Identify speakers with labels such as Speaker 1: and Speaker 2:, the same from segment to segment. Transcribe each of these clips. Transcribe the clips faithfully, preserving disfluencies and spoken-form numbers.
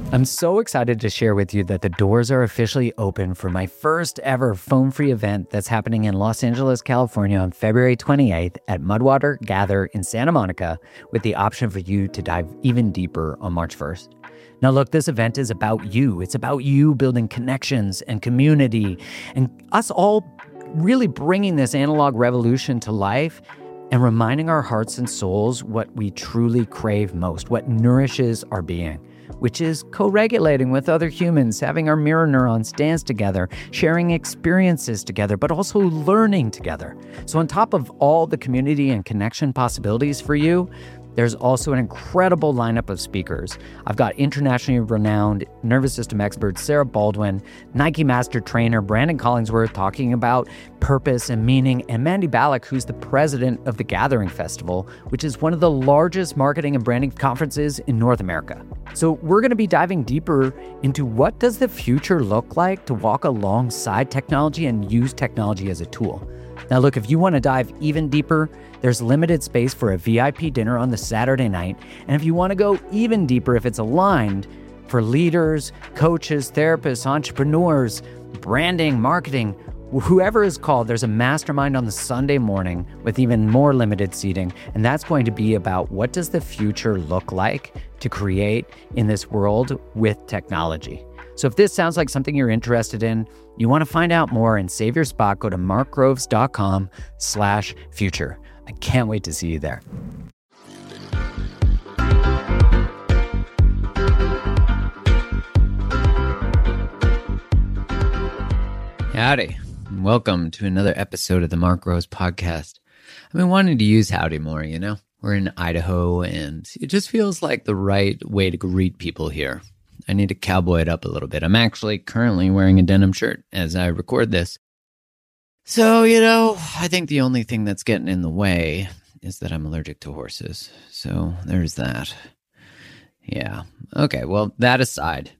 Speaker 1: I'm so excited to share with you that the doors are officially open for my first ever phone-free event that's happening in Los Angeles, California on February twenty-eighth at Mudwater Gather in Santa Monica, with the option for you to dive even deeper on March first. Now look, this event is about you. It's about you building connections and community and us all really bringing this analog revolution to life and reminding our hearts and souls what we truly crave most, what nourishes our being, which is co-regulating with other humans, having our mirror neurons dance together, sharing experiences together, but also learning together. So on top of all the community and connection possibilities for you, there's also an incredible lineup of speakers. I've got internationally renowned nervous system expert Sarah Baldwin, Nike master trainer Brandon Collingsworth talking about purpose and meaning, and Mandy Ballack, who's the president of the Gathering Festival, which is one of the largest marketing and branding conferences in North America. So we're going to be diving deeper into what does the future look like to walk alongside technology and use technology as a tool. Now look, if you want to dive even deeper, there's limited space for a V I P dinner on the Saturday night. And if you want to go even deeper, if it's aligned for leaders, coaches, therapists, entrepreneurs, branding, marketing, whoever is called, there's a mastermind on the Sunday morning with even more limited seating. And that's going to be about what does the future look like to create in this world with technology. So if this sounds like something you're interested in, you want to find out more and save your spot, go to markgroves.com slash future. I can't wait to see you there. Howdy. Welcome to another episode of the Mark Groves podcast. I've been wanting to use howdy more, you know? We're in Idaho and it just feels like the right way to greet people here. I need to cowboy it up a little bit. I'm actually currently wearing a denim shirt as I record this. So, you know, I think the only thing that's getting in the way is that I'm allergic to horses. So there's that. Yeah. Okay, well, that aside,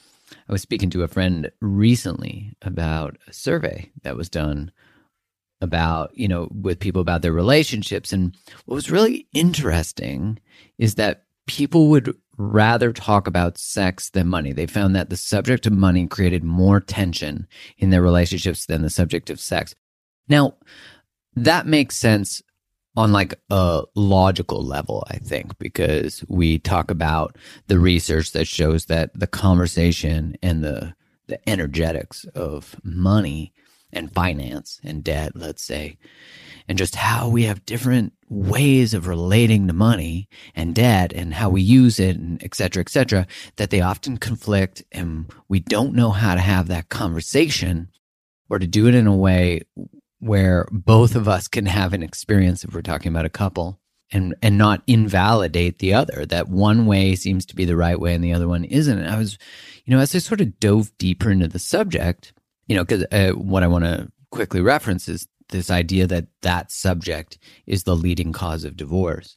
Speaker 1: I was speaking to a friend recently about a survey that was done about, you know, with people about their relationships. And what was really interesting is that people would rather talk about sex than money. They found that the subject of money created more tension in their relationships than the subject of sex. Now, that makes sense on like a logical level, I think, because we talk about the research that shows that the conversation and the the energetics of money and finance and debt, let's say, and just how we have different ways of relating to money and debt and how we use it and et cetera, et cetera, that they often conflict and we don't know how to have that conversation or to do it in a way where both of us can have an experience if we're talking about a couple and, and not invalidate the other, that one way seems to be the right way and the other one isn't. And I was, you know, as I sort of dove deeper into the subject, you know, because uh, what I want to quickly reference is this idea that that subject is the leading cause of divorce.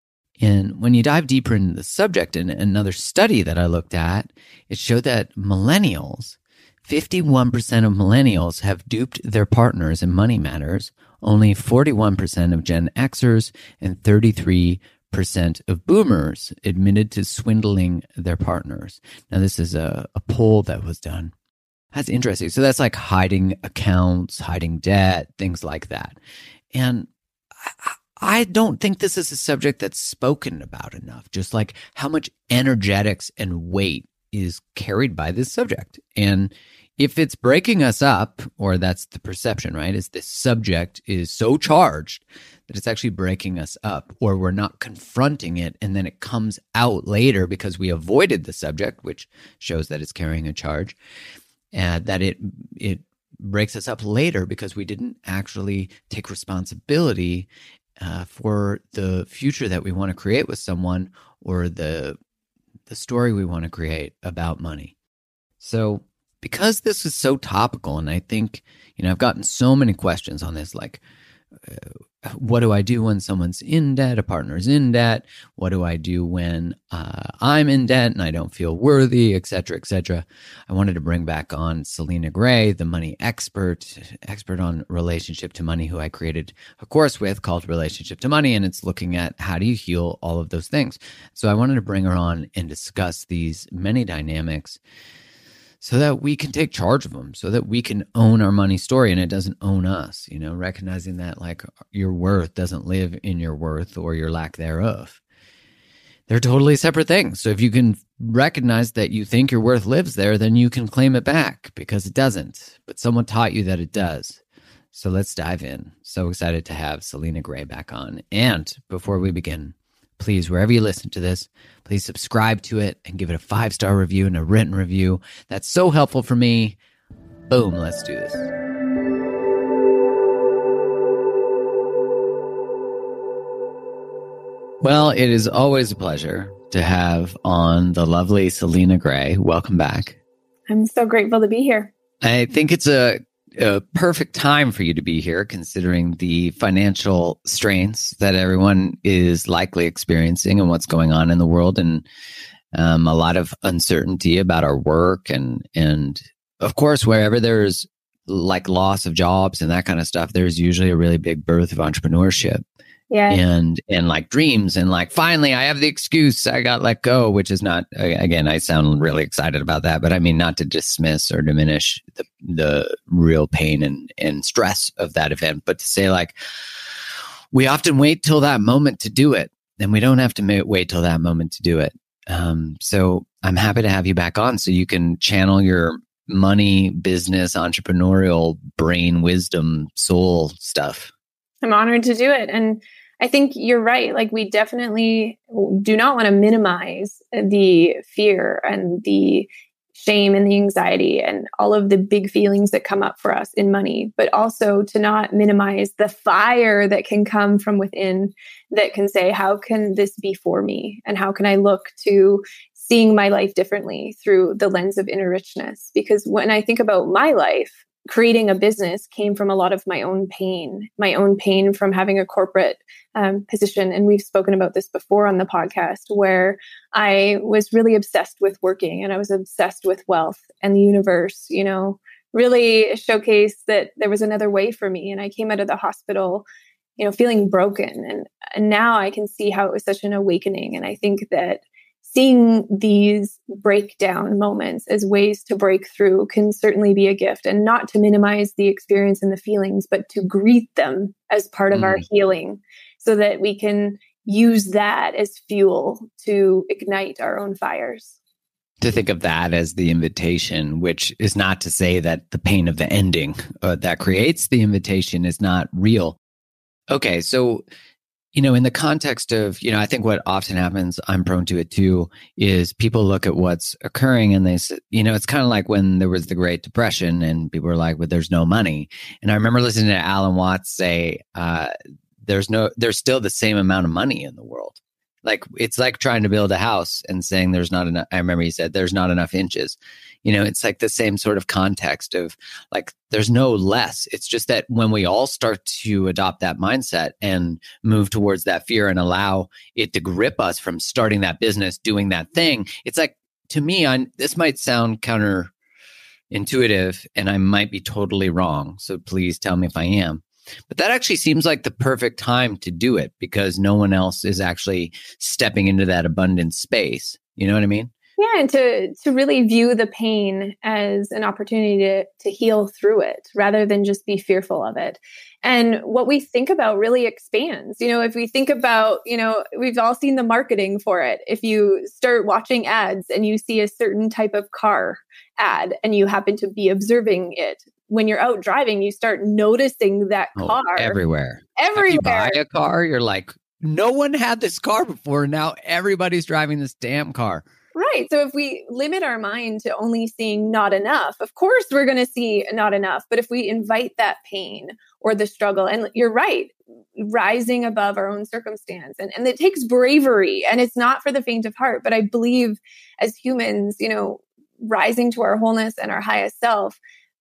Speaker 1: And when you dive deeper into the subject, in another study that I looked at, it showed that millennials, fifty-one percent of millennials have duped their partners in money matters, only forty-one percent of Gen Xers and thirty-three percent of boomers admitted to swindling their partners. Now, this is a, a poll that was done. That's interesting. So that's like hiding accounts, hiding debt, things like that. And I, I don't think this is a subject that's spoken about enough, just like how much energetics and weight is carried by this subject. And if it's breaking us up, or that's the perception, right, is this subject is so charged that it's actually breaking us up, or we're not confronting it, and then it comes out later because we avoided the subject, which shows that it's carrying a charge. Uh, that it it breaks us up later because we didn't actually take responsibility uh, for the future that we want to create with someone, or the the story we want to create about money. So because this is so topical, and I think, you know, I've gotten so many questions on this, like, what do I do when someone's in debt, a partner's in debt? What do I do when uh, I'm in debt and I don't feel worthy, et cetera, et cetera. I wanted to bring back on Selena Gray, the money expert, expert on relationship to money, who I created a course with called Relationship to Money. And it's looking at how do you heal all of those things. So I wanted to bring her on and discuss these many dynamics so that we can take charge of them, so that we can own our money story and it doesn't own us, you know, recognizing that like your worth doesn't live in your worth or your lack thereof. They're totally separate things. So if you can recognize that you think your worth lives there, then you can claim it back because it doesn't. But someone taught you that it does. So let's dive in. So excited to have Selena Gray back on. And before we begin, please, wherever you listen to this, please subscribe to it and give it a five-star review and a written review. That's so helpful for me. Boom, let's do this. Well, it is always a pleasure to have on the lovely Selena Gray. Welcome back.
Speaker 2: I'm so grateful to be here.
Speaker 1: I think it's a a perfect time for you to be here, considering the financial strains that everyone is likely experiencing and what's going on in the world, and um, a lot of uncertainty about our work. And, and of course, wherever there's like loss of jobs and that kind of stuff, there's usually a really big birth of entrepreneurship.
Speaker 2: Yeah.
Speaker 1: And, and like dreams and like, finally, I have the excuse, I got let go, which is not, again, I sound really excited about that, but I mean, not to dismiss or diminish the, the real pain and, and stress of that event, but to say like, we often wait till that moment to do it, and we don't have to ma- wait till that moment to do it. Um, so I'm happy to have you back on so you can channel your money, business, entrepreneurial brain, wisdom, soul stuff.
Speaker 2: I'm honored to do it. And I think you're right. Like, we definitely do not want to minimize the fear and the shame and the anxiety and all of the big feelings that come up for us in money, but also to not minimize the fire that can come from within that can say, how can this be for me? And how can I look to seeing my life differently through the lens of inner richness? Because when I think about my life, creating a business came from a lot of my own pain, my own pain from having a corporate um, position. And we've spoken about this before on the podcast, where I was really obsessed with working and I was obsessed with wealth and the universe, you know, really showcased that there was another way for me. And I came out of the hospital, you know, feeling broken. And, and now I can see how it was such an awakening. And I think that seeing these breakdown moments as ways to break through can certainly be a gift, and not to minimize the experience and the feelings, but to greet them as part of mm. our healing so that we can use that as fuel to ignite our own fires.
Speaker 1: To think of that as the invitation, which is not to say that the pain of the ending uh, that creates the invitation is not real. Okay, so you know, in the context of, you know, I think what often happens, I'm prone to it too, is people look at what's occurring and they say, you know, it's kind of like when there was the Great Depression and people were like, well, there's no money. And I remember listening to Alan Watts say, uh, there's no, there's still the same amount of money in the world. Like, it's like trying to build a house and saying there's not enough. I remember he said there's not enough inches. You know, it's like the same sort of context of like, there's no less. It's just that when we all start to adopt that mindset and move towards that fear and allow it to grip us from starting that business, doing that thing, it's like, to me, I, this might sound counterintuitive and I might be totally wrong. So please tell me if I am. But that actually seems like the perfect time to do it because no one else is actually stepping into that abundant space. You know what I mean?
Speaker 2: Yeah, and to to really view the pain as an opportunity to, to heal through it rather than just be fearful of it. And what we think about really expands. You know, if we think about, you know, we've all seen the marketing for it. If you start watching ads and you see a certain type of car ad and you happen to be observing it, when you're out driving, you start noticing that car
Speaker 1: oh, everywhere.
Speaker 2: Everywhere.
Speaker 1: If you buy a car, you're like, no one had this car before. Now everybody's driving this damn car.
Speaker 2: Right. So if we limit our mind to only seeing not enough, of course, we're going to see not enough. But if we invite that pain or the struggle, and you're right, rising above our own circumstance, and, and it takes bravery, and it's not for the faint of heart. But I believe as humans, you know, rising to our wholeness and our highest self,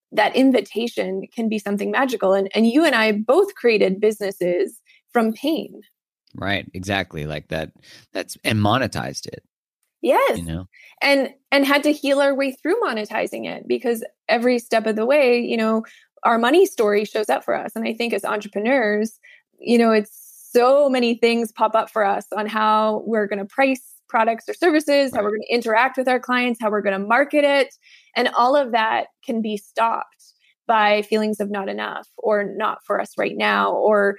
Speaker 2: that invitation can be something magical. And, and you and I both created businesses from pain.
Speaker 1: Right. Exactly. Like that. That's and monetized it.
Speaker 2: Yes.
Speaker 1: You know,
Speaker 2: and, and had to heal our way through monetizing it, because every step of the way, you know, our money story shows up for us. And I think as entrepreneurs, you know, it's so many things pop up for us on how we're going to price products or services, how
Speaker 1: right.
Speaker 2: we're going to interact with our clients, how we're going to market it. And all of that can be stopped by feelings of not enough, or not for us right now, or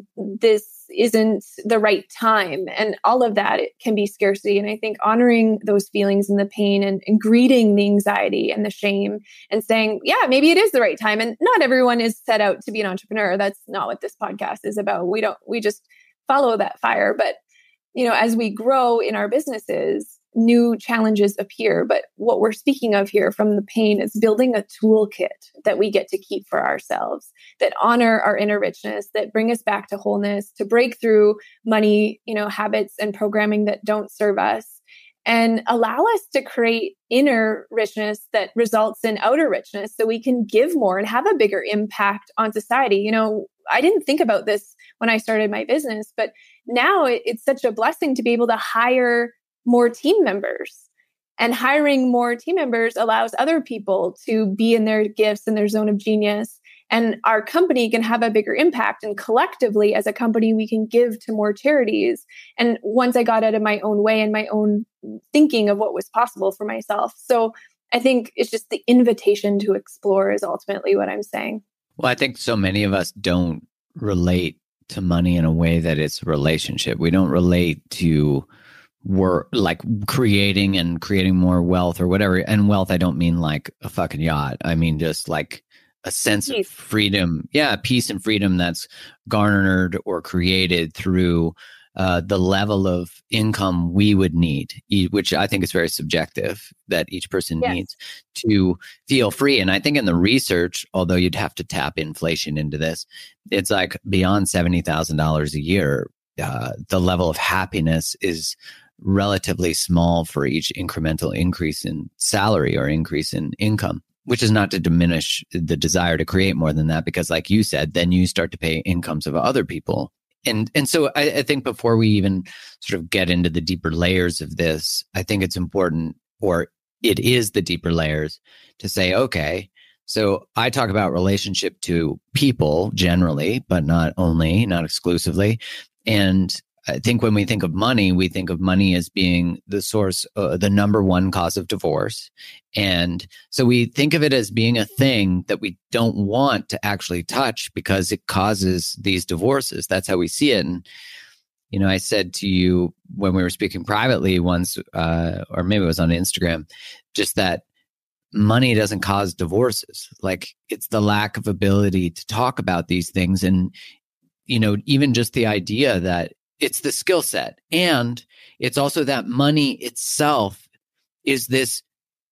Speaker 2: this isn't the right time. And all of that, it can be scarcity. And I think honoring those feelings and the pain, and, and greeting the anxiety and the shame, and saying, yeah, maybe it is the right time. And not everyone is set out to be an entrepreneur. That's not what this podcast is about. We don't, we just follow that fire. But, you know, as we grow in our businesses, new challenges appear. But what we're speaking of here from the pain is building a toolkit that we get to keep for ourselves, that honor our inner richness, that bring us back to wholeness, to break through money, you know, habits and programming that don't serve us, and allow us to create inner richness that results in outer richness, so we can give more and have a bigger impact on society. You know, I didn't think about this when I started my business, but now it, it's such a blessing to be able to hire more team members. And hiring more team members allows other people to be in their gifts and their zone of genius. And our company can have a bigger impact. And collectively, as a company, we can give to more charities. And once I got out of my own way and my own thinking of what was possible for myself. So I think it's just the invitation to explore is ultimately what I'm saying.
Speaker 1: Well, I think so many of us don't relate to money in a way that it's a relationship. We don't relate to we're like creating and creating more wealth or whatever. And wealth, I don't mean like a fucking yacht. I mean just like a sense
Speaker 2: Peace.
Speaker 1: of freedom. Yeah, peace and freedom that's garnered or created through uh, the level of income we would need, which I think is very subjective, that each person
Speaker 2: Yes.
Speaker 1: needs to feel free. And I think in the research, although you'd have to tap inflation into this, it's like beyond seventy thousand dollars a year, uh, the level of happiness is relatively small for each incremental increase in salary or increase in income, which is not to diminish the desire to create more than that, because like you said, then you start to pay incomes of other people. And and so I, I think before we even sort of get into the deeper layers of this, I think it's important, or it is the deeper layers, to say, okay, so I talk about relationship to people generally, but not only, not exclusively. And I think when we think of money, we think of money as being the source, uh, the number one cause of divorce. And so we think of it as being a thing that we don't want to actually touch because it causes these divorces. That's how we see it. And, you know, I said to you when we were speaking privately once, uh, or maybe it was on Instagram, just that money doesn't cause divorces. Like, it's the lack of ability to talk about these things. And, you know, even just the idea that it's the skill set. And it's also that money itself is this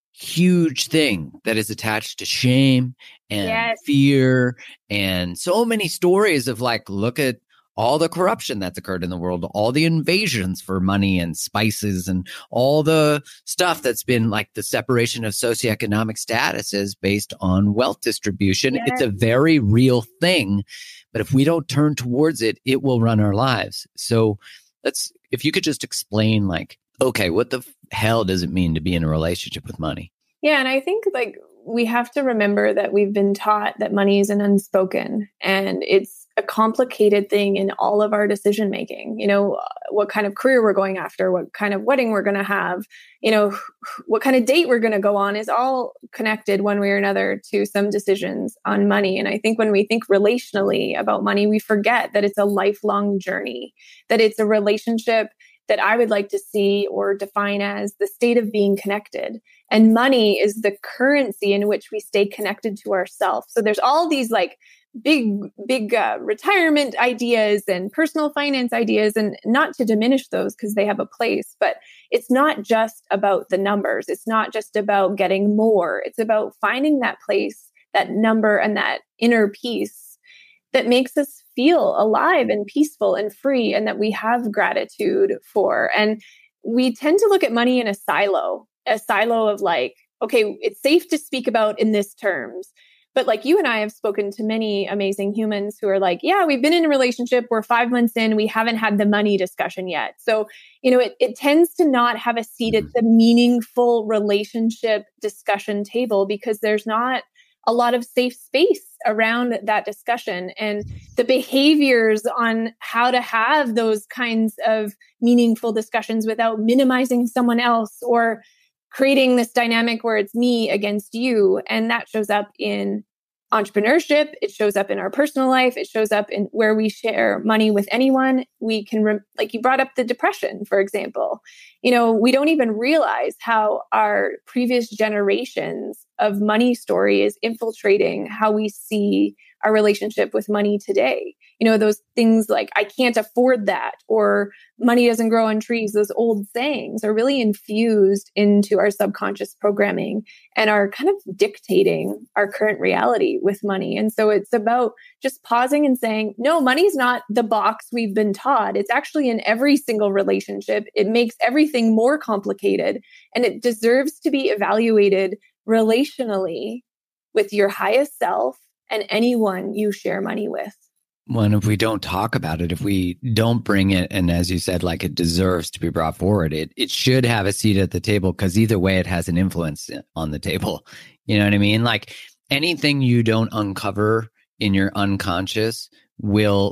Speaker 1: huge thing that is attached to shame and
Speaker 2: Yes.
Speaker 1: fear, and so many stories of like, look at all the corruption that's occurred in the world, all the invasions for money and spices, and all the stuff that's been like the separation of socioeconomic statuses based on wealth distribution.
Speaker 2: Yes.
Speaker 1: It's a very real thing. But if we don't turn towards it, it will run our lives. So that's, if you could just explain like, okay, what the hell does it mean to be in a relationship with money?
Speaker 2: Yeah. And I think like we have to remember that we've been taught that money is an unspoken, and it's a complicated thing in all of our decision making. You know, what kind of career we're going after, what kind of wedding we're going to have, you know, what kind of date we're going to go on is all connected one way or another to some decisions on money. And I think when we think relationally about money, we forget that it's a lifelong journey, that it's a relationship that I would like to see or define as the state of being connected. And money is the currency in which we stay connected to ourselves. So there's all these like big, big uh, retirement ideas and personal finance ideas, and not to diminish those because they have a place, but it's not just about the numbers. It's not just about getting more. It's about finding that place, that number, and that inner peace that makes us feel alive and peaceful and free, and that we have gratitude for. And we tend to look at money in a silo, a silo of like, okay, it's safe to speak about in this terms. But like you and I have spoken to many amazing humans who are like, yeah, we've been in a relationship. We're five months in. We haven't had the money discussion yet. So, you know, it, it tends to not have a seat at the meaningful relationship discussion table because there's not a lot of safe space around that discussion. And the behaviors on how to have those kinds of meaningful discussions without minimizing someone else or creating this dynamic where it's me against you. And that shows up in entrepreneurship. It shows up in our personal life. It shows up in where we share money with anyone. We can, re- like you brought up the depression, for example. You know, we don't even realize how our previous generations of money story is infiltrating how we see our relationship with money today. You know, those things like, I can't afford that, or money doesn't grow on trees, those old sayings are really infused into our subconscious programming and are kind of dictating our current reality with money. And so it's about just pausing and saying, no, money's not the box we've been taught. It's actually in every single relationship. It makes everything more complicated, and it deserves to be evaluated relationally with your highest self and anyone you share money with.
Speaker 1: Well, and if we don't talk about it, if we don't bring it, and as you said, like it deserves to be brought forward, it it should have a seat at the table, because either way, it has an influence on the table. You know what I mean? Like anything you don't uncover in your unconscious will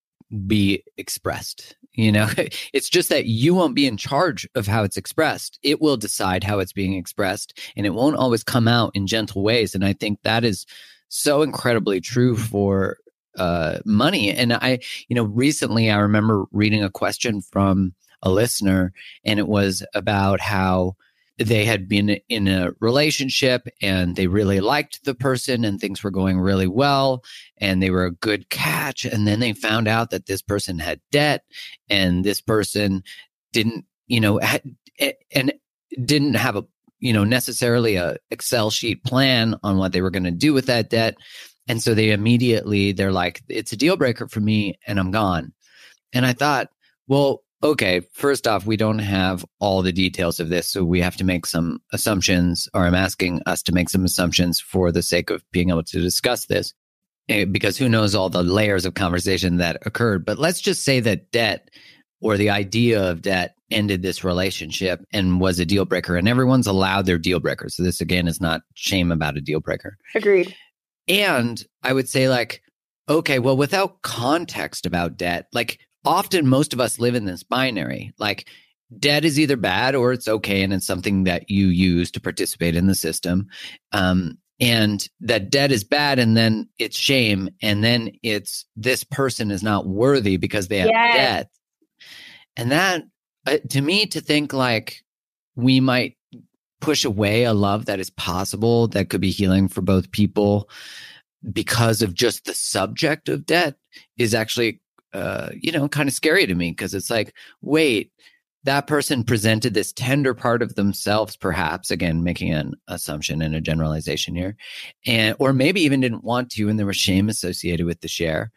Speaker 1: be expressed. You know, it's just that you won't be in charge of how it's expressed. It will decide how it's being expressed, and it won't always come out in gentle ways. And I think that is so incredibly true for uh, money. And I, you know, recently I remember reading a question from a listener, and it was about how they had been in a relationship and they really liked the person and things were going really well and they were a good catch. And then they found out that this person had debt, and this person didn't, you know, had, and didn't have a, you know, necessarily a Excel sheet plan on what they were going to do with that debt. And so they immediately, they're like, it's a deal breaker for me and I'm gone. And I thought, well, okay, first off, we don't have all the details of this. So we have to make some assumptions, or I'm asking us to make some assumptions for the sake of being able to discuss this, because who knows all the layers of conversation that occurred. But let's just say that debt, or the idea of debt, ended this relationship and was a deal breaker, and everyone's allowed their deal breaker. So this, again, is not shame about a deal breaker.
Speaker 2: Agreed.
Speaker 1: And I would say, like, okay, well, without context about debt, like often most of us live in this binary, like debt is either bad or it's okay. And it's something that you use to participate in the system. Um, and that debt is bad, and then it's shame. And then it's this person is not worthy because they have
Speaker 2: yes.
Speaker 1: debt. And that, uh, to me, to think like we might push away a love that is possible, that could be healing for both people because of just the subject of debt, is actually, uh, you know, kind of scary to me, because it's like, wait, that person presented this tender part of themselves, perhaps, again, making an assumption and a generalization here, and or maybe even didn't want to, and there was shame associated with the share.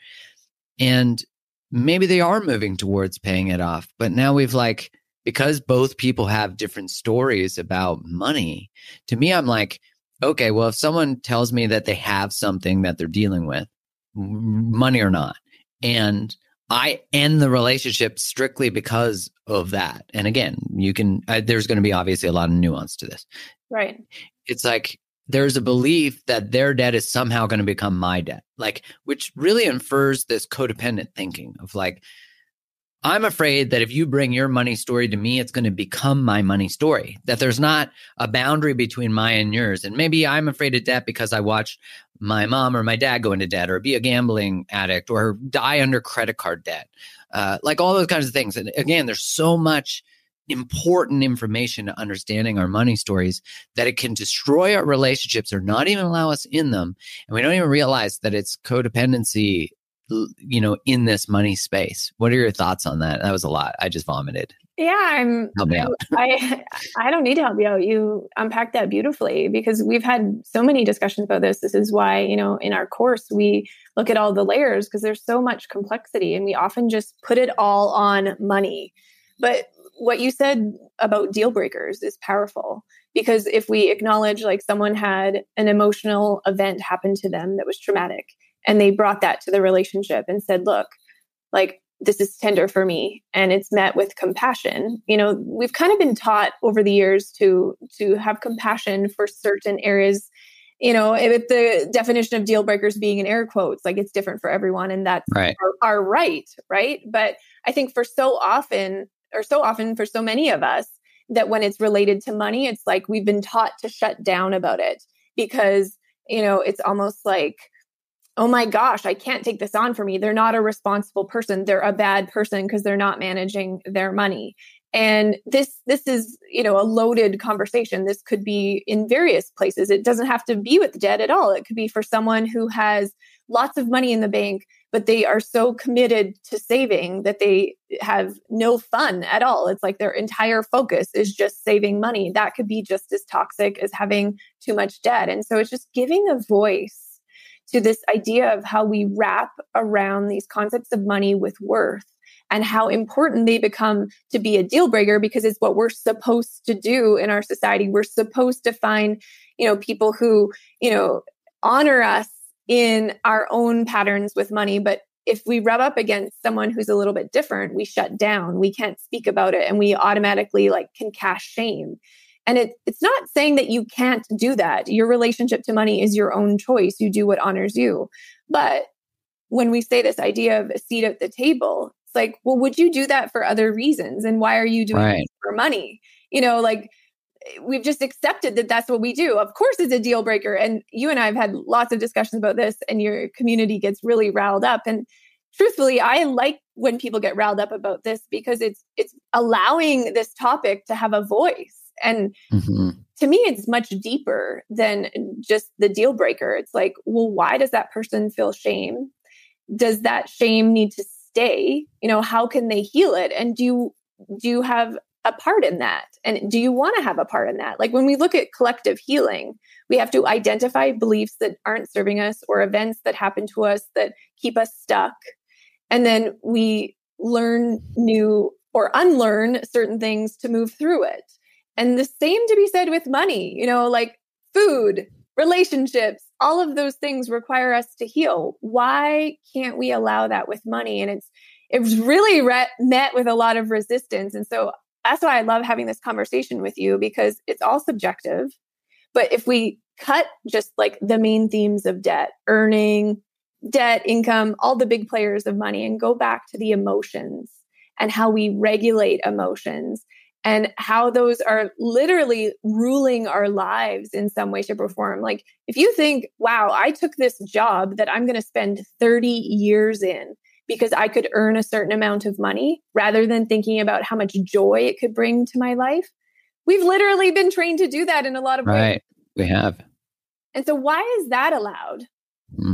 Speaker 1: And maybe they are moving towards paying it off. But now we've like, because both people have different stories about money, to me, I'm like, okay, well, if someone tells me that they have something that they're dealing with, money or not, and I end the relationship strictly because of that. And again, you can, uh, there's going to be obviously a lot of nuance to this.
Speaker 2: Right.
Speaker 1: It's like, there's a belief that their debt is somehow going to become my debt, like, which really infers this codependent thinking of like, I'm afraid that if you bring your money story to me, it's going to become my money story, that there's not a boundary between mine and yours. And maybe I'm afraid of debt because I watched my mom or my dad go into debt, or be a gambling addict, or die under credit card debt, uh, like all those kinds of things. And again, there's so much important information to understanding our money stories that it can destroy our relationships or not even allow us in them. And we don't even realize that it's codependency, you know, in this money space. What are your thoughts on that? That was a lot. I just vomited.
Speaker 2: Yeah, I'm.
Speaker 1: Help me out.
Speaker 2: I I don't need to help you out. You unpacked that beautifully, because we've had so many discussions about this. This is why, you know, in our course we look at all the layers, because there's so much complexity, and we often just put it all on money. But what you said about deal breakers is powerful. Because if we acknowledge like someone had an emotional event happen to them that was traumatic, and they brought that to the relationship and said, look, like, this is tender for me, and it's met with compassion. You know, we've kind of been taught over the years to, to have compassion for certain areas. You know, with the definition of deal breakers being in air quotes, like it's different for everyone, and that's
Speaker 1: right.
Speaker 2: Our, our right, right? But I think for so often, or so often for so many of us, that when it's related to money, it's like we've been taught to shut down about it because, you know, it's almost like, oh my gosh, I can't take this on for me. They're not a responsible person. They're a bad person because they're not managing their money. And this, this is, you know, a loaded conversation. This could be in various places. It doesn't have to be with debt at all. It could be for someone who has lots of money in the bank, but they are so committed to saving that they have no fun at all. It's like their entire focus is just saving money. That could be just as toxic as having too much debt. And so it's just giving a voice to this idea of how we wrap around these concepts of money with worth, and how important they become to be a deal breaker, because it's what we're supposed to do in our society. We're supposed to find, you know, people who, you know, honor us in our own patterns with money. But if we rub up against someone who's a little bit different, we shut down, we can't speak about it, and we automatically like can cast shame. And it, it's not saying that you can't do that. Your relationship to money is your own choice. You do what honors you. But when we say this idea of a seat at the table, it's like, well, would you do that for other reasons? And why are you doing
Speaker 1: right.
Speaker 2: it for money? You know, like we've just accepted that that's what we do. Of course, it's a deal breaker. And you and I have had lots of discussions about this, and your community gets really riled up. And truthfully, I like when people get riled up about this, because it's it's allowing this topic to have a voice. And mm-hmm. to me, it's much deeper than just the deal breaker. It's like, well, why does that person feel shame? Does that shame need to stay? You know, how can they heal it? And do you, do you have a part in that? And do you want to have a part in that? Like when we look at collective healing, we have to identify beliefs that aren't serving us or events that happen to us that keep us stuck. And then we learn new or unlearn certain things to move through it. And the same to be said with money, you know, like food, relationships, all of those things require us to heal. Why can't we allow that with money? And it's, it was really re- met with a lot of resistance. And so that's why I love having this conversation with you, because it's all subjective. But if we cut just like the main themes of debt, earning, debt, income, all the big players of money, and go back to the emotions and how we regulate emotions, and how those are literally ruling our lives in some way, shape, or form. Like if you think, wow, I took this job that I'm going to spend thirty years in because I could earn a certain amount of money, rather than thinking about how much joy it could bring to my life. We've literally been trained to do that in a lot of ways.
Speaker 1: Right. We have.
Speaker 2: And so why is that allowed?
Speaker 1: Mm.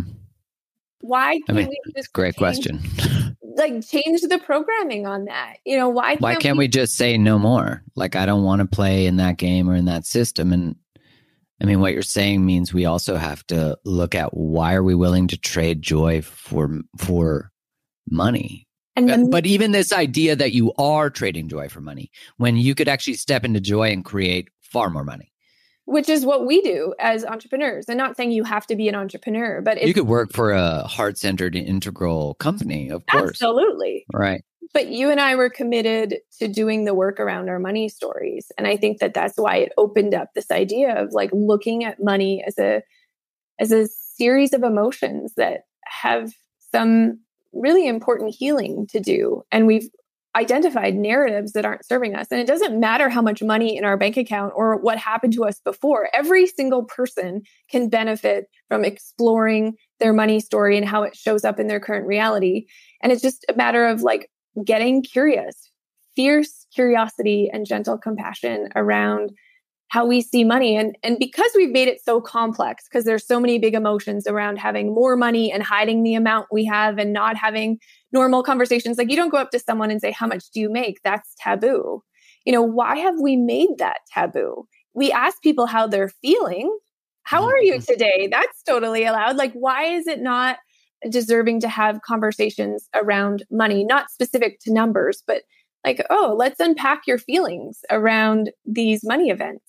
Speaker 2: Why can't
Speaker 1: I mean,
Speaker 2: we just
Speaker 1: it's a great
Speaker 2: change,
Speaker 1: question.
Speaker 2: like change the programming on that? You know, why can't,
Speaker 1: why can't we, we just say no more? Like, I don't want to play in that game or in that system. And I mean, what you're saying means we also have to look at, why are we willing to trade joy for, for money? And the, but even this idea that you are trading joy for money, when you could actually step into joy and create far more money.
Speaker 2: Which is what we do as entrepreneurs. I'm not saying you have to be an entrepreneur, but
Speaker 1: you could work for a heart-centered, integral company, of course.
Speaker 2: Absolutely.
Speaker 1: Right.
Speaker 2: But you and I were committed to doing the work around our money stories. And I think that that's why it opened up this idea of like looking at money as a, as a series of emotions that have some really important healing to do. And we've identified narratives that aren't serving us. And it doesn't matter how much money in our bank account or what happened to us before. Every single person can benefit from exploring their money story and how it shows up in their current reality. And it's just a matter of like getting curious, fierce curiosity and gentle compassion around how we see money. And, and because we've made it so complex, because there's so many big emotions around having more money and hiding the amount we have and not having normal conversations. Like you don't go up to someone and say, how much do you make? That's taboo. You know, why have we made that taboo? We ask people how they're feeling. How are you today? That's totally allowed. Like, why is it not deserving to have conversations around money, not specific to numbers, but like, oh, let's unpack your feelings around these money events.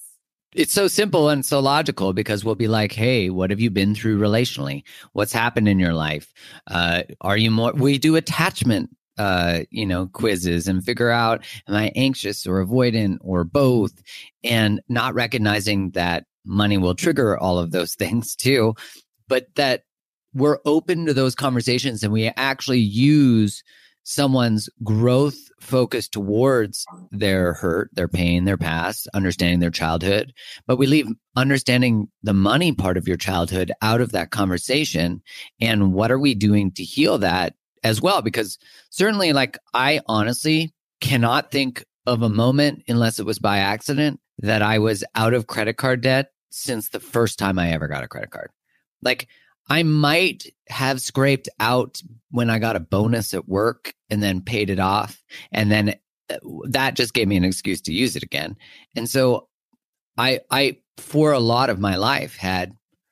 Speaker 1: it's so simple and so logical because we'll be like, hey, what have you been through relationally? What's happened in your life? Uh, are you more, we do attachment, uh, you know, quizzes and figure out, am I anxious or avoidant or both? And not recognizing that money will trigger all of those things too, but that we're open to those conversations and we actually use someone's growth focus towards their hurt, their pain, their past, understanding their childhood. But we leave understanding the money part of your childhood out of that conversation. And what are we doing to heal that as well? Because certainly, like, I honestly cannot think of a moment, unless it was by accident, that I was out of credit card debt since the first time I ever got a credit card. Like, I might have scraped out when I got a bonus at work and then paid it off. And then that just gave me an excuse to use it again. And so I, I, for a lot of my life, had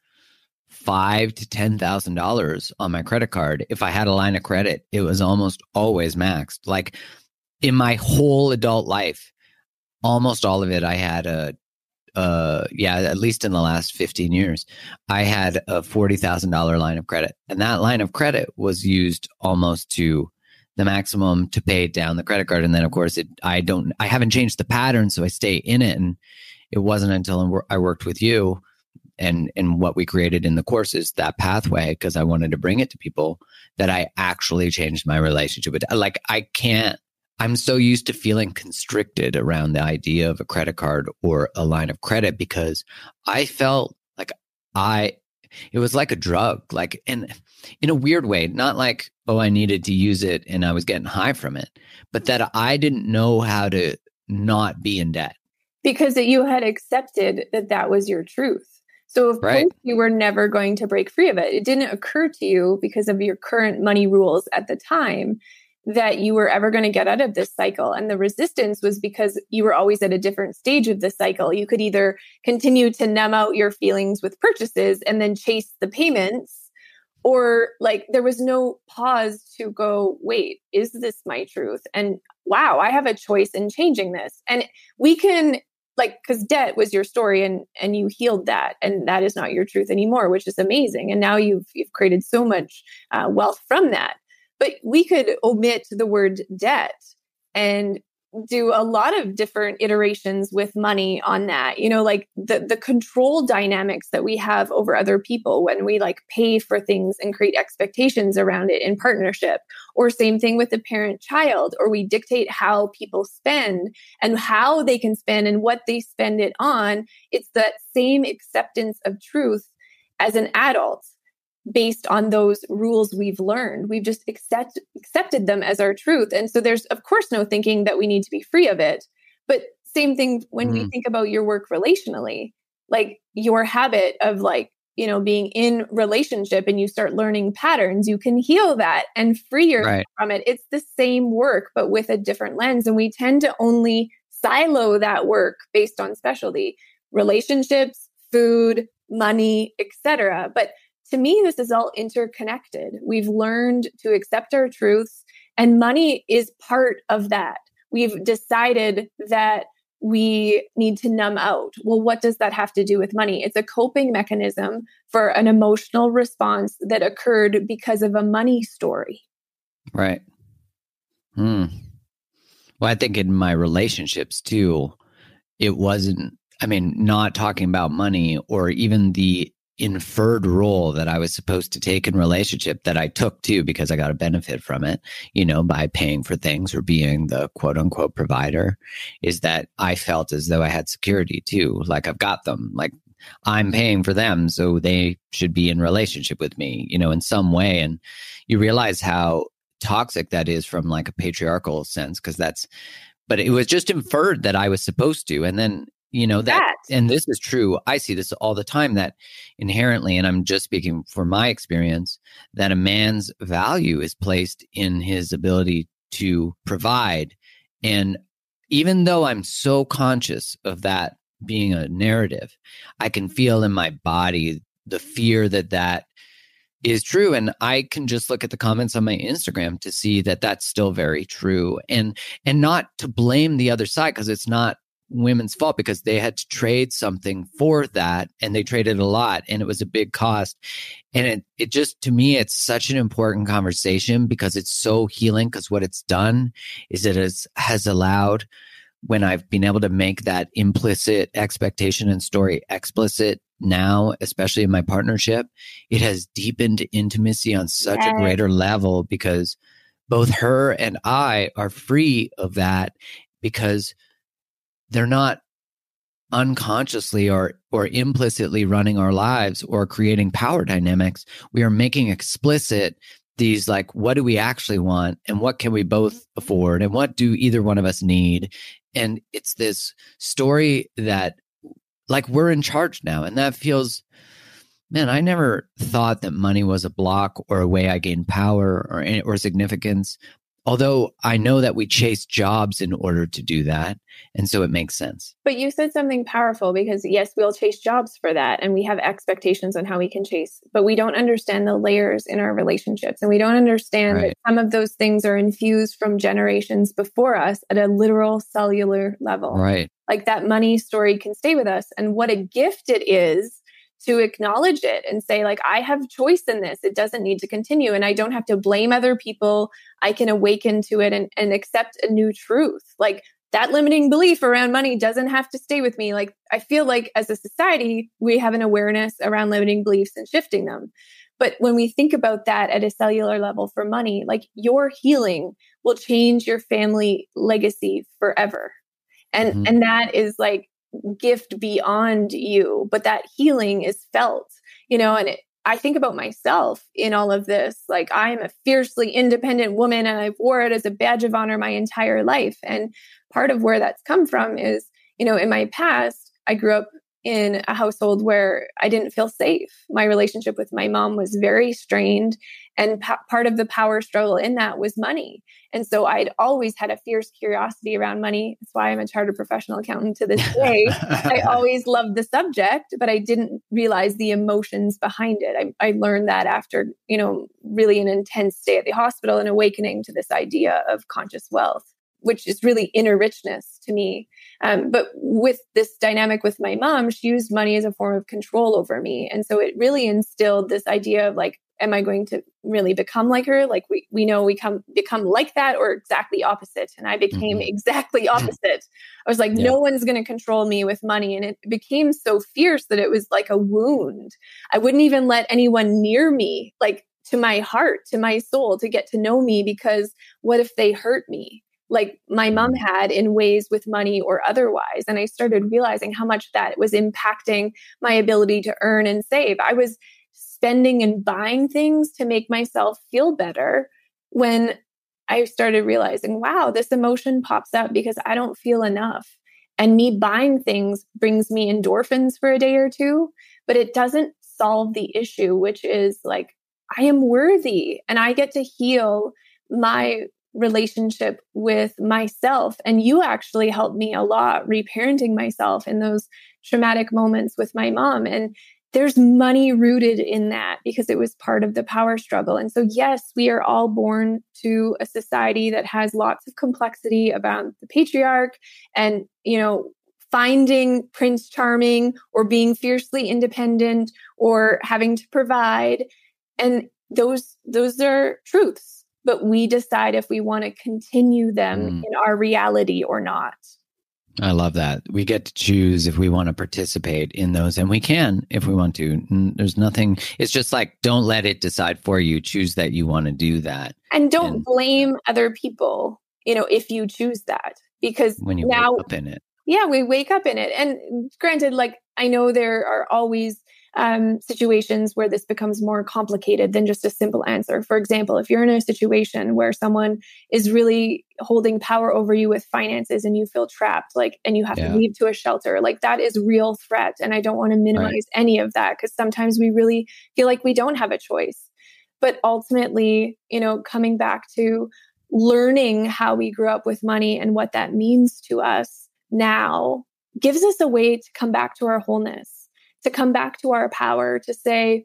Speaker 1: five to ten thousand dollars on my credit card. If I had a line of credit, it was almost always maxed. Like, in my whole adult life, almost all of it, I had a Uh, yeah, at least in the last fifteen years, I had a forty thousand dollars line of credit. And that line of credit was used almost to the maximum to pay down the credit card. And then, of course, it, I don't, I haven't changed the pattern, so I stay in it. And it wasn't until I worked with you and, and what we created in the courses, that pathway, because I wanted to bring it to people, that I actually changed my relationship with, like, I can't, I'm so used to feeling constricted around the idea of a credit card or a line of credit because I felt like I, it was like a drug, like in, in a weird way, not like, oh, I needed to use it and I was getting high from it, but that I didn't know how to not be in debt.
Speaker 2: Because that you had accepted that that was your truth. So of
Speaker 1: right.
Speaker 2: course you were never going to break free of it. It didn't occur to you because of your current money rules at the time that you were ever going to get out of this cycle. And the resistance was because you were always at a different stage of the cycle. You could either continue to numb out your feelings with purchases and then chase the payments, or like there was no pause to go, wait, is this my truth? And wow, I have a choice in changing this. And we can, like, because debt was your story and and you healed that, and that is not your truth anymore, which is amazing. And now you've you've created so much uh, wealth from that. But we could omit the word debt and do a lot of different iterations with money on that. You know, like the, the control dynamics that we have over other people when we like pay for things and create expectations around it in partnership, or same thing with the parent child, or we dictate how people spend and how they can spend and what they spend it on. It's that same acceptance of truth as an adult. Based on those rules we've learned. We've just accept, accepted them as our truth. And so there's, of course, no thinking that we need to be free of it. But same thing when mm. we think about your work relationally, like your habit of like, you know, being in relationship and you start learning patterns, you can heal that and free yourself right. from it. It's the same work, but with a different lens. And we tend to only silo that work based on specialty, relationships, food, money, et cetera. But to me, this is all interconnected. We've learned to accept our truths, and money is part of that. We've decided that we need to numb out. Well, what does that have to do with money? It's a coping mechanism for an emotional response that occurred because of a money story.
Speaker 1: Right. Hmm. Well, I think in my relationships too, it wasn't, I mean, not talking about money or even the inferred role that I was supposed to take in relationship that I took too, because I got a benefit from it, you know, by paying for things or being the quote unquote provider, is that I felt as though I had security too. Like I've got them, like I'm paying for them, so they should be in relationship with me, you know, in some way. And you realize how toxic that is from like a patriarchal sense, because that's, but it was just inferred that I was supposed to. And then you know, that, that, and this is true. I see this all the time, that inherently, and I'm just speaking for my experience, that a man's value is placed in his ability to provide. And even though I'm so conscious of that being a narrative, I can feel in my body the fear that that is true. And I can just look at the comments on my Instagram to see that that's still very true, and, and not to blame the other side, because it's not women's fault because they had to trade something for that, and they traded a lot, and it was a big cost. And it, it just, to me, it's such an important conversation because it's so healing, because what it's done is it has, has allowed, when I've been able to make that implicit expectation and story explicit now, especially in my partnership, it has deepened intimacy on such yes. a greater level, because both her and I are free of that, because they're not unconsciously or or implicitly running our lives or creating power dynamics. We are making explicit these, like, what do we actually want, and what can we both afford, and what do either one of us need? And it's this story that, like, we're in charge now. And that feels, man, I never thought that money was a block or a way I gained power or or significance. Although I know that we chase jobs in order to do that. And so it makes sense.
Speaker 2: But you said something powerful, because yes, we'll chase jobs for that. And we have expectations on how we can chase, but we don't understand the layers in our relationships. And we don't understand right. that some of those things are infused from generations before us at a literal cellular level.
Speaker 1: Right.
Speaker 2: Like that money story can stay with us. And what a gift it is to acknowledge it and say, like, I have choice in this. It doesn't need to continue. And I don't have to blame other people. I can awaken to it and, and accept a new truth. Like that limiting belief around money doesn't have to stay with me. Like, I feel like as a society, we have an awareness around limiting beliefs and shifting them. But when we think about that at a cellular level for money, like your healing will change your family legacy forever. And, mm-hmm. and that is like gift beyond you, but that healing is felt, you know, and it, I think about myself in all of this. Like, I am a fiercely independent woman, and I've wore it as a badge of honor my entire life. And part of where that's come from is, you know, in my past, I grew up in a household where I didn't feel safe. My relationship with my mom was very strained. And p- part of the power struggle in that was money. And so I'd always had a fierce curiosity around money. That's why I'm a chartered professional accountant to this day. I always loved the subject, but I didn't realize the emotions behind it. I, I learned that after, you know, really an intense stay at the hospital and awakening to this idea of conscious wealth, which is really inner richness to me. Um, but with this dynamic with my mom, she used money as a form of control over me. And so it really instilled this idea of like, am I going to really become like her? Like we we know we come become like that, or exactly opposite. And I became mm-hmm. exactly opposite. I was like, yeah. no one's going to control me with money. And it became so fierce that it was like a wound. I wouldn't even let anyone near me, like to my heart, to my soul, to get to know me, because what if they hurt me? Like my mom had in ways with money or otherwise. And I started realizing how much that was impacting my ability to earn and save. I was spending and buying things to make myself feel better when I started realizing, wow, this emotion pops up because I don't feel enough. And me buying things brings me endorphins for a day or two, but it doesn't solve the issue, which is like, I am worthy and I get to heal my relationship with myself. And you actually helped me a lot reparenting myself in those traumatic moments with my mom. And there's money rooted in that because it was part of the power struggle. And so, yes, we are all born to a society that has lots of complexity about the patriarch and, you know, finding Prince Charming or being fiercely independent or having to provide. And those, those are truths, but we decide if we want to continue them mm. in our reality or not.
Speaker 1: I love that. We get to choose if we want to participate in those, and we can if we want to. There's nothing, it's just like, don't let it decide for you. Choose that you want to do that.
Speaker 2: And don't and, blame other people, you know, if you choose that, because
Speaker 1: when you
Speaker 2: now,
Speaker 1: wake up in it.
Speaker 2: Yeah, we wake up in it. And granted, like, I know there are always um, situations where this becomes more complicated than just a simple answer. For example, if you're in a situation where someone is really holding power over you with finances and you feel trapped, like, and you have yeah. to leave to a shelter, like that is real threat. And I don't want to minimize right. any of that, because sometimes we really feel like we don't have a choice. But ultimately, you know, coming back to learning how we grew up with money and what that means to us now gives us a way to come back to our wholeness, to come back to our power, to say,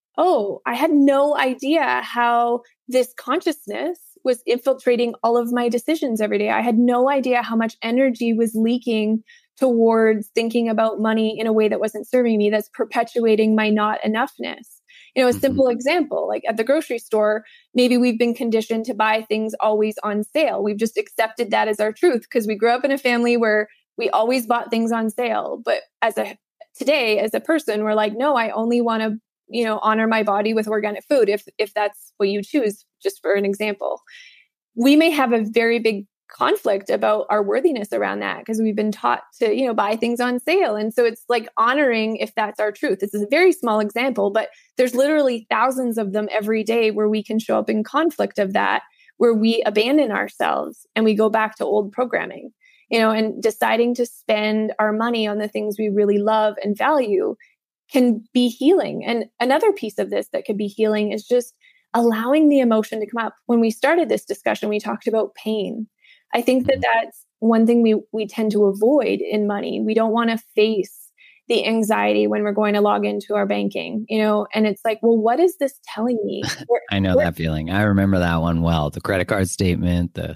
Speaker 2: oh, I had no idea how this consciousness was infiltrating all of my decisions every day. I had no idea how much energy was leaking towards thinking about money in a way that wasn't serving me, that's perpetuating my not enoughness. You know, a simple mm-hmm. example, like at the grocery store, maybe we've been conditioned to buy things always on sale. We've just accepted that as our truth because we grew up in a family where we always bought things on sale. But as a today, as a person, we're like, no, I only want to, you know, honor my body with organic food if if that's what you choose, just for an example. We may have a very big conflict about our worthiness around that because we've been taught to, you know, buy things on sale. And so it's like honoring if that's our truth. This is a very small example, but there's literally thousands of them every day where we can show up in conflict of that, where we abandon ourselves and we go back to old programming, you know, and deciding to spend our money on the things we really love and value can be healing. And another piece of this that could be healing is just allowing the emotion to come up. When we started this discussion, we talked about pain. I think that that's one thing we, we tend to avoid in money. We don't want to face the anxiety when we're going to log into our banking, you know, and it's like, well, what is this telling me? Where,
Speaker 1: I know
Speaker 2: where,
Speaker 1: that feeling. I remember that one well, the credit card statement, the,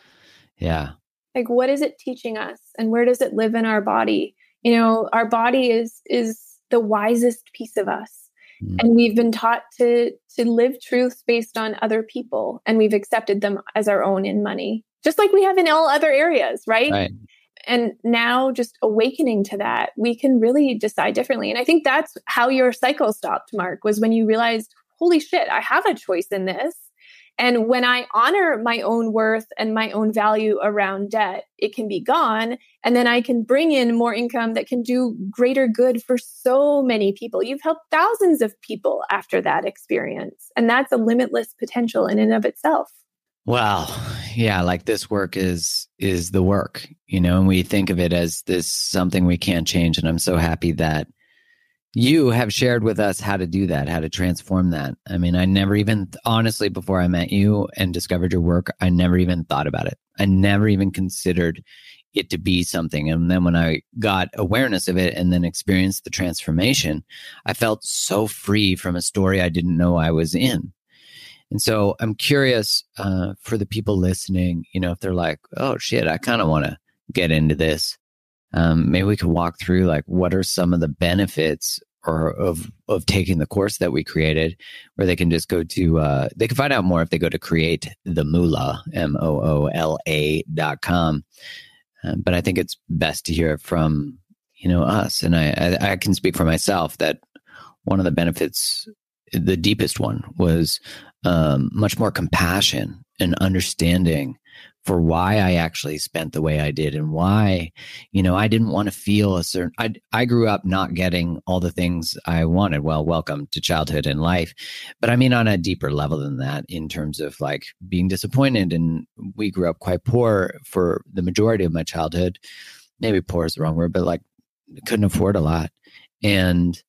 Speaker 1: yeah.
Speaker 2: Like, what is it teaching us and where does it live in our body? You know, our body is, is the wisest piece of us. Mm. And we've been taught to, to live truths based on other people, and we've accepted them as our own in money. Just like we have in all other areas, right?
Speaker 1: Right.
Speaker 2: And now just awakening to that, we can really decide differently. And I think that's how your cycle stopped, Mark, was when you realized, holy shit, I have a choice in this. And when I honor my own worth and my own value around debt, it can be gone. And then I can bring in more income that can do greater good for so many people. You've helped thousands of people after that experience. And that's a limitless potential in and of itself.
Speaker 1: Well, yeah, like this work is is the work, you know, and we think of it as this something we can't change. And I'm so happy that you have shared with us how to do that, how to transform that. I mean, I never even, honestly, before I met you and discovered your work, I never even thought about it. I never even considered it to be something. And then when I got awareness of it and then experienced the transformation, I felt so free from a story I didn't know I was in. And so I'm curious uh, for the people listening, you know, if they're like, oh, shit, I kind of want to get into this. Um, maybe we could walk through like what are some of the benefits or of of taking the course that we created, where they can just go to, uh, they can find out more if they go to create the moolah, M O O L A dot com. Um, but I think it's best to hear it from, you know, us. And I, I, I can speak for myself that one of the benefits, the deepest one, was um, much more compassion and understanding for why I actually spent the way I did and why, you know, I didn't want to feel a certain, I, I grew up not getting all the things I wanted. Well, welcome to childhood and life. But I mean, on a deeper level than that, in terms of like being disappointed. And we grew up quite poor for the majority of my childhood. Maybe poor is the wrong word, but like couldn't afford a lot. And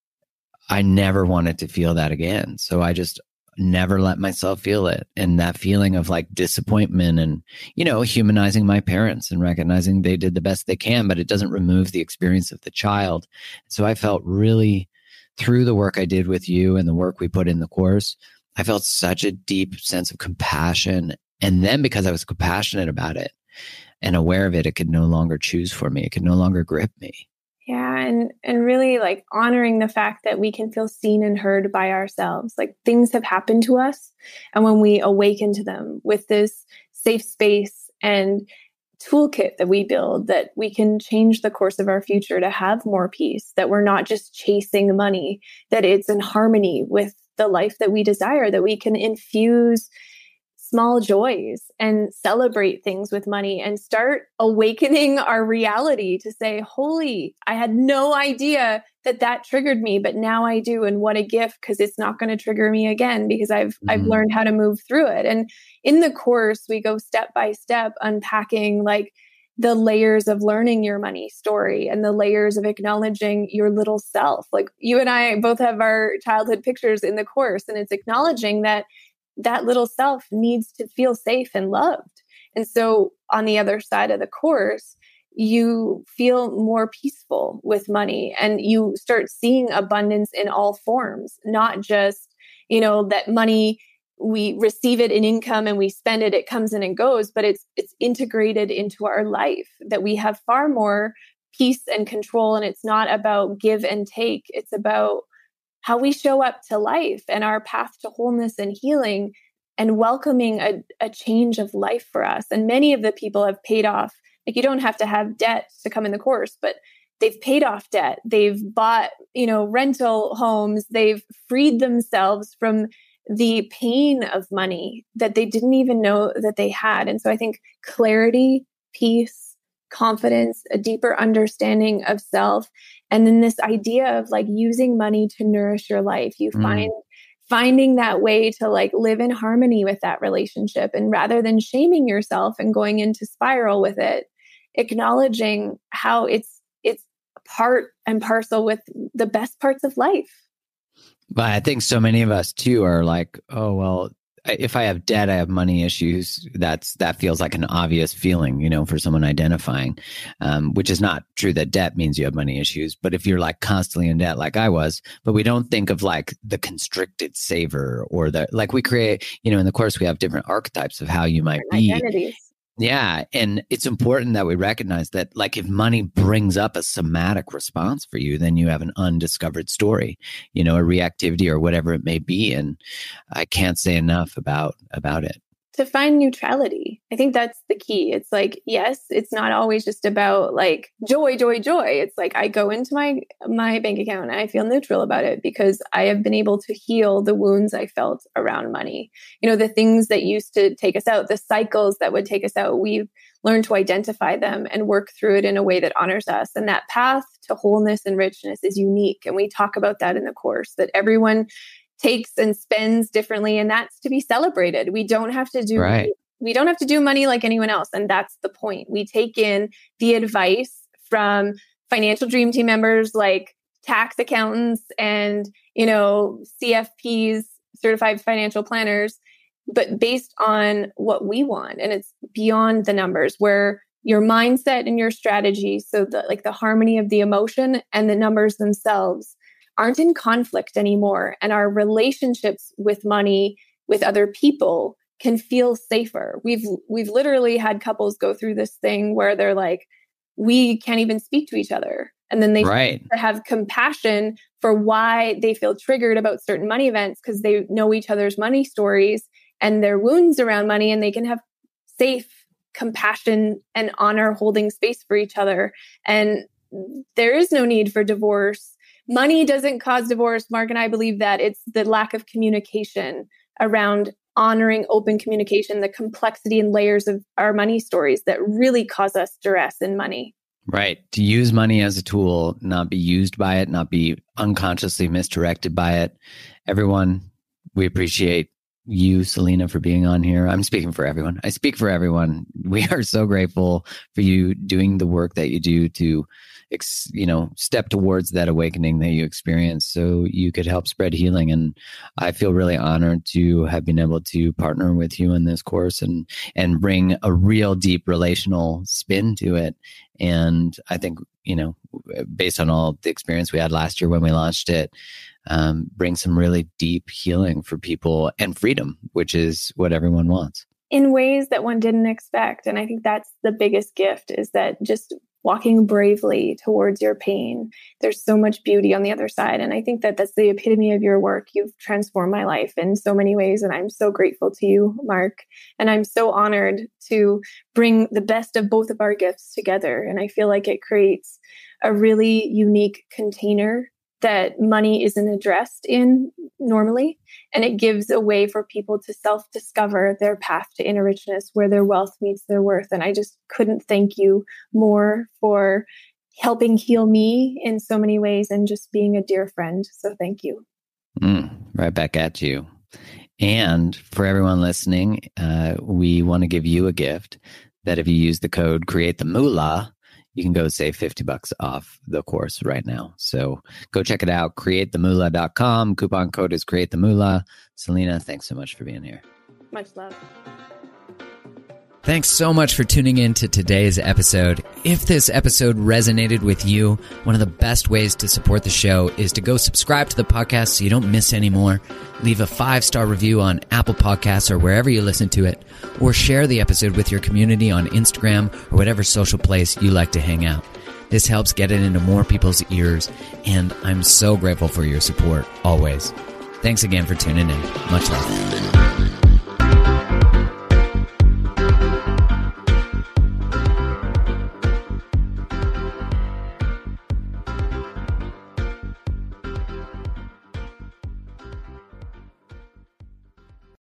Speaker 1: I never wanted to feel that again. So I just never let myself feel it. And that feeling of like disappointment and, you know, humanizing my parents and recognizing they did the best they can, but it doesn't remove the experience of the child. So I felt really, through the work I did with you and the work we put in the course, I felt such a deep sense of compassion. And then because I was compassionate about it and aware of it, it could no longer choose for me. It could no longer grip me.
Speaker 2: Yeah. And, and really like honoring the fact that we can feel seen and heard by ourselves. Like things have happened to us. And when we awaken to them with this safe space and toolkit that we build, that we can change the course of our future to have more peace, that we're not just chasing money, that it's in harmony with the life that we desire, that we can infuse small joys and celebrate things with money and start awakening our reality to say, holy, I had no idea that that triggered me, but now I do. And what a gift, because it's not going to trigger me again because I've, mm-hmm. I've learned how to move through it. And in the course, we go step by step unpacking like the layers of learning your money story and the layers of acknowledging your little self. Like you and I both have our childhood pictures in the course, and it's acknowledging that that little self needs to feel safe and loved. And so on the other side of the course, you feel more peaceful with money and you start seeing abundance in all forms, not just, you know, that money, we receive it in income and we spend it, it comes in and goes, but it's, it's integrated into our life, that we have far more peace and control. And it's not about give and take. It's about how we show up to life and our path to wholeness and healing and welcoming a, a change of life for us. And many of the people have paid off. Like, you don't have to have debt to come in the course, but they've paid off debt. They've bought, you know, rental homes. They've freed themselves from the pain of money that they didn't even know that they had. And so I think clarity, peace, confidence, a deeper understanding of self, and then this idea of like using money to nourish your life. You mm. find finding that way to like live in harmony with that relationship. And rather than shaming yourself and going into spiral with it, acknowledging how it's it's part and parcel with the best parts of life.
Speaker 1: But I think so many of us too are like, oh, well, if I have debt, I have money issues. That's that feels like an obvious feeling, you know, for someone identifying, um, which is not true that debt means you have money issues. But if you're like constantly in debt, like I was, but we don't think of like the constricted saver or the like we create, you know, in the course we have different archetypes of how you might be.
Speaker 2: Identities.
Speaker 1: Yeah. And it's important that we recognize that, like, if money brings up a somatic response for you, then you have an undiscovered story, you know, a reactivity or whatever it may be. And I can't say enough about, about it.
Speaker 2: To find neutrality. I think that's the key. It's like, yes, it's not always just about like joy, joy, joy. It's like I go into my my bank account and I feel neutral about it because I have been able to heal the wounds I felt around money. You know, the things that used to take us out, the cycles that would take us out, we've learned to identify them and work through it in a way that honors us. And that path to wholeness and richness is unique. And we talk about that in the course, that everyone takes and spends differently, and that's to be celebrated. We don't have to do
Speaker 1: right.
Speaker 2: we don't have to do money like anyone else, and that's the point. We take in the advice from financial dream team members like tax accountants and, you know, C F Ps, certified financial planners, but based on what we want, and it's beyond the numbers, where your mindset and your strategy, so the like the harmony of the emotion and the numbers themselves aren't in conflict anymore. And our relationships with money, with other people, can feel safer. We've we've literally had couples go through this thing where they're like, we can't even speak to each other. And then they
Speaker 1: right.
Speaker 2: have compassion for why they feel triggered about certain money events because they know each other's money stories and their wounds around money, and they can have safe compassion and honor holding space for each other. And there is no need for divorce. Money doesn't cause divorce. Mark and I believe that it's the lack of communication around honoring open communication, the complexity and layers of our money stories that really cause us duress in money.
Speaker 1: Right. To use money as a tool, not be used by it, not be unconsciously misdirected by it. Everyone, we appreciate you, Selena, for being on here. I'm speaking for everyone. I speak for everyone. We are so grateful for you doing the work that you do to you know, step towards that awakening that you experienced so you could help spread healing. And I feel really honored to have been able to partner with you in this course and, and bring a real deep relational spin to it. And I think, you know, based on all the experience we had last year when we launched it, um, bring some really deep healing for people and freedom, which is what everyone wants.
Speaker 2: In ways that one didn't expect. And I think that's the biggest gift, is that just walking bravely towards your pain. There's so much beauty on the other side. And I think that that's the epitome of your work. You've transformed my life in so many ways. And I'm so grateful to you, Mark. And I'm so honored to bring the best of both of our gifts together. And I feel like it creates a really unique container that money isn't addressed in normally. And it gives a way for people to self-discover their path to inner richness, where their wealth meets their worth. And I just couldn't thank you more for helping heal me in so many ways and just being a dear friend. So thank you.
Speaker 1: Mm, right back at you. And for everyone listening, uh, we want to give you a gift that if you use the code Create the Moolah, you can go save fifty bucks off the course right now. So go check it out, create the moolah dot com. Coupon code is Create the Moolah. Selena, thanks so much for being here.
Speaker 2: Much love.
Speaker 1: Thanks so much for tuning in to today's episode. If this episode resonated with you, one of the best ways to support the show is to go subscribe to the podcast so you don't miss any more. Leave a five-star review on Apple Podcasts or wherever you listen to it, or share the episode with your community on Instagram or whatever social place you like to hang out. This helps get it into more people's ears, and I'm so grateful for your support, always. Thanks again for tuning in. Much love.